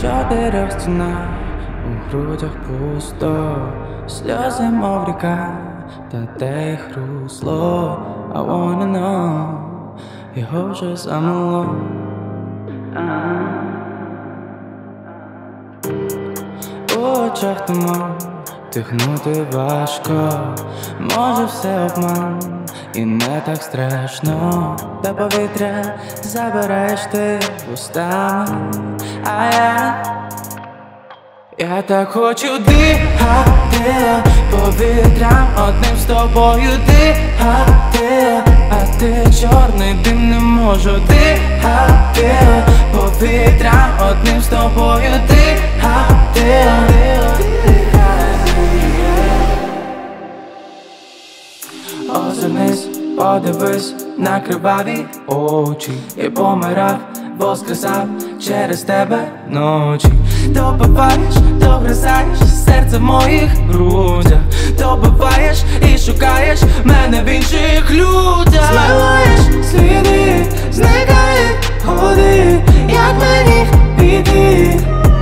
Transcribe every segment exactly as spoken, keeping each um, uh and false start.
чотирьох стінах, у грудях пусто, сльози мов ріка, та де їх русло. I wanna know, його вже замело. У очах туман, тихнути важко, може все обман, і не так страшно. Та повітря забираєш ти вустами, а я Я так хочу дихати повітрям одним з тобою дихати, а ти чорний дим, не можу дихати повітрям одним з тобою дихати. Озирнись, подивись на криваві очі. Я помирав, воскресав через тебе ночі. Добиваєш, догризаєш серце в моїх грудях. Добиваєш і шукаєш мене в інших людях. Змиваєш сліди, зникає ходи, як мені піти.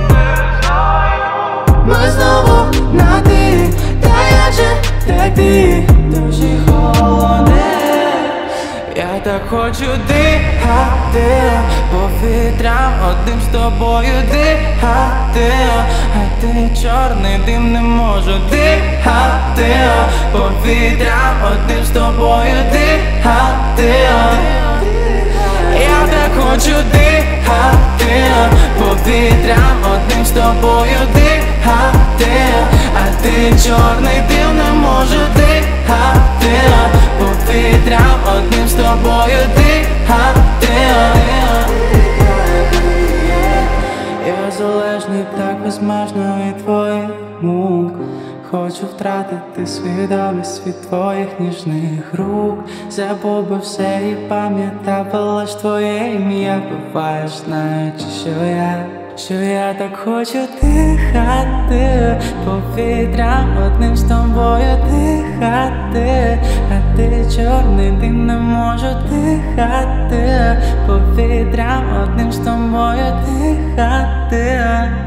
Ми знову на ти, та як же втекти? Душі холоне. Я так хочу дихати повітрям одним з тобою дихати, а ти чорний дим, не можу дихати повітрям одним з тобою дихати. Я так хочу дихати повітрям одним з тобою дихати, а ти чорний дим, не можу дихати повітрям одним з тобою дихати. Я залежний так безмежно від твоїх мук. Хочу втратити свідомість від твоїх ніжних рук. Забув би все і пам'ятав лиш твоє ім'я. Буваєш, знаючи, що я Що я так хочу дихати повітрям одним з тобою дихати, а ти чорний дим, не можу дихати повітрям одним з тобою дихати.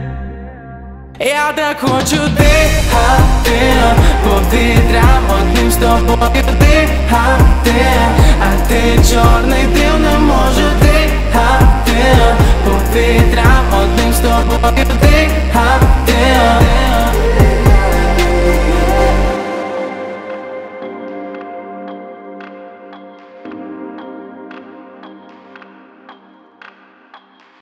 Я так хочу дихати повітрям одним з тобою дихати, а ти чорний дим, не можу дихати повітрям одним з тобою дихати.